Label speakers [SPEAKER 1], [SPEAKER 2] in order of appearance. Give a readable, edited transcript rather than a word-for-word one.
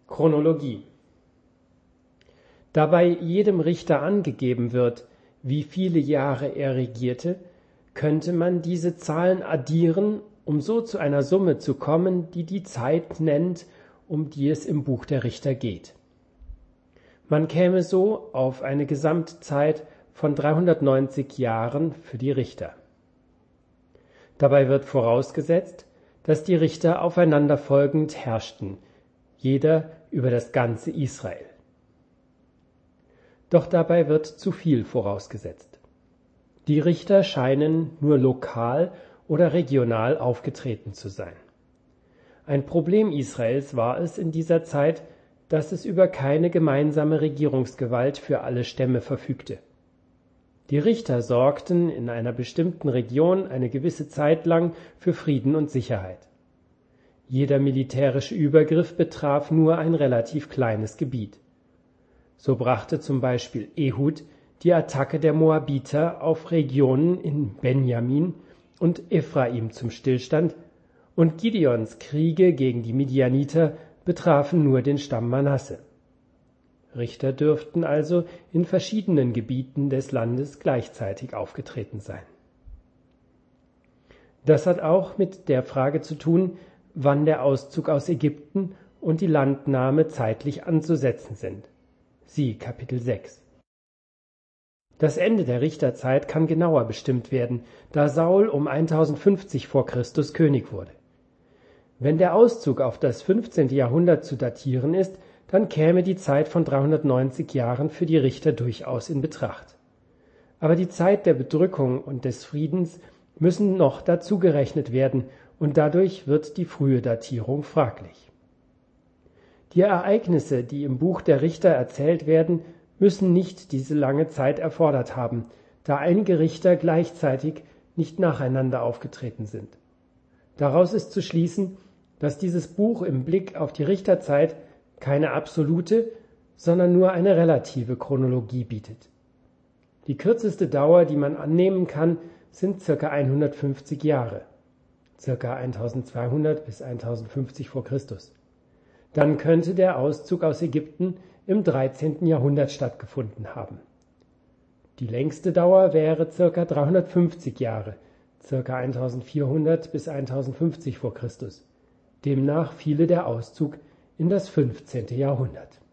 [SPEAKER 1] Chronologie. Da bei jedem Richter angegeben wird, wie viele Jahre er regierte, könnte man diese Zahlen addieren, um so zu einer Summe zu kommen, die die Zeit nennt, um die es im Buch der Richter geht. Man käme so auf eine Gesamtzeit von 390 Jahren für die Richter. Dabei wird vorausgesetzt, dass die Richter aufeinanderfolgend herrschten, jeder über das ganze Israel. Doch dabei wird zu viel vorausgesetzt. Die Richter scheinen nur lokal oder regional aufgetreten zu sein. Ein Problem Israels war es in dieser Zeit, dass es über keine gemeinsame Regierungsgewalt für alle Stämme verfügte. Die Richter sorgten in einer bestimmten Region eine gewisse Zeit lang für Frieden und Sicherheit. Jeder militärische Übergriff betraf nur ein relativ kleines Gebiet. So brachte zum Beispiel Ehud die Attacke der Moabiter auf Regionen in Benjamin und Ephraim zum Stillstand, und Gideons Kriege gegen die Midianiter betrafen nur den Stamm Manasse. Richter dürften also in verschiedenen Gebieten des Landes gleichzeitig aufgetreten sein. Das hat auch mit der Frage zu tun, wann der Auszug aus Ägypten und die Landnahme zeitlich anzusetzen sind. Sieh Kapitel 6. Das Ende der Richterzeit kann genauer bestimmt werden, da Saul um 1050 vor Christus König wurde. Wenn der Auszug auf das 15. Jahrhundert zu datieren ist, dann käme die Zeit von 390 Jahren für die Richter durchaus in Betracht. Aber die Zeit der Bedrückung und des Friedens müssen noch dazu gerechnet werden, und dadurch wird die frühe Datierung fraglich. Die Ereignisse, die im Buch der Richter erzählt werden, müssen nicht diese lange Zeit erfordert haben, da einige Richter gleichzeitig nicht nacheinander aufgetreten sind. Daraus ist zu schließen, dass dieses Buch im Blick auf die Richterzeit keine absolute, sondern nur eine relative Chronologie bietet. Die kürzeste Dauer, die man annehmen kann, sind ca. 150 Jahre, ca. 1200 bis 1050 vor Christus. Dann könnte der Auszug aus Ägypten im 13. Jahrhundert stattgefunden haben. Die längste Dauer wäre ca. 350 Jahre, ca. 1400 bis 1050 vor Christus. Demnach fiele der Auszug in das 15. Jahrhundert.